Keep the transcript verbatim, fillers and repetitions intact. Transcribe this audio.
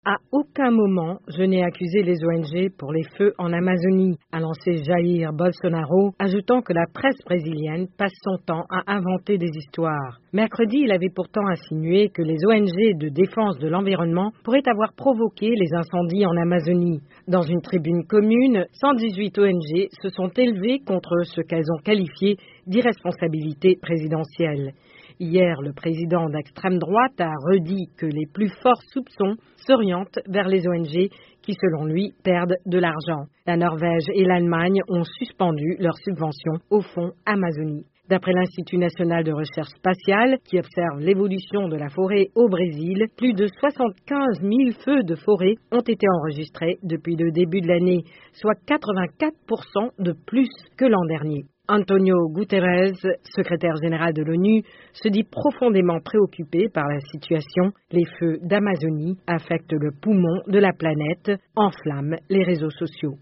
À aucun moment, je n'ai accusé les O N G pour les feux en Amazonie, a lancé Jair Bolsonaro, ajoutant que la presse brésilienne passe son temps à inventer des histoires. Mercredi, il avait pourtant insinué que les O N G de défense de l'environnement pourraient avoir provoqué les incendies en Amazonie. Dans une tribune commune, cent dix-huit O N G se sont élevées contre ce qu'elles ont qualifié d'irresponsabilité présidentielle. Hier, le président d'extrême droite a redit que les plus forts soupçons s'orientent vers les O N G qui, selon lui, perdent de l'argent. La Norvège et l'Allemagne ont suspendu leurs subventions au fonds Amazonie. D'après l'Institut national de recherche spatiale, qui observe l'évolution de la forêt au Brésil, plus de soixante-quinze mille feux de forêt ont été enregistrés depuis le début de l'année, soit quatre-vingt-quatre pour cent de plus que l'an dernier. Antonio Guterres, secrétaire général de l'ONU, se dit profondément préoccupé par la situation. Les feux d'Amazonie affectent le poumon de la planète, enflamment les réseaux sociaux.